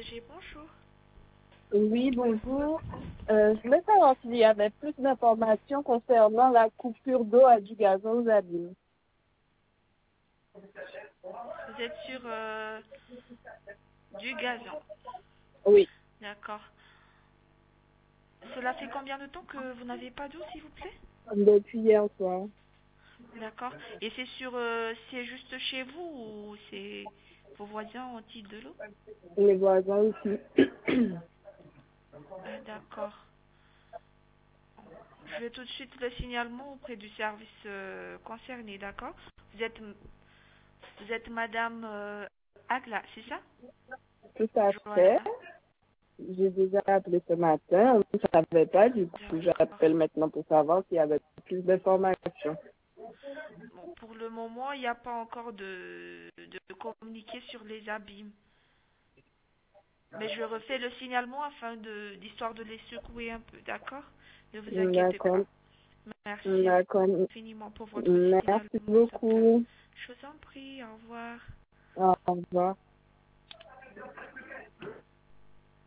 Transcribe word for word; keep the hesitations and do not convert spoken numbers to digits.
G, bonjour. Oui, bonjour. Euh, je voulais savoir s'il y avait plus d'informations concernant la coupure d'eau à du gazon aux abîmes. Vous êtes sur euh, du gazon. Oui, D'accord. Cela fait combien de temps que vous n'avez pas d'eau, s'il vous plaît? depuis hier soir. D'accord. Et c'est sur, euh, c'est juste chez vous ou c'est vos voisins ont-ils de l'eau? Les voisins aussi. Ah, d'accord. Je vais tout de suite le signalement auprès du service euh, concerné, d'accord? Vous êtes, vous êtes Madame euh, Agla, c'est ça? Tout à fait. Johanna. J'ai déjà appelé ce matin. Je ne savais pas, du coup, D'accord. j'appelle maintenant pour savoir s'il y avait plus d'informations. Bon, pour le moment, il n'y a pas encore de, de communiquer sur les abîmes. Mais je refais le signalement afin de, d'histoire de les secouer un peu, d'accord? Ne vous inquiétez D'accord. pas. Merci D'accord. infiniment pour votre Merci signalement, madame. beaucoup. Je vous en prie, au revoir. Au revoir.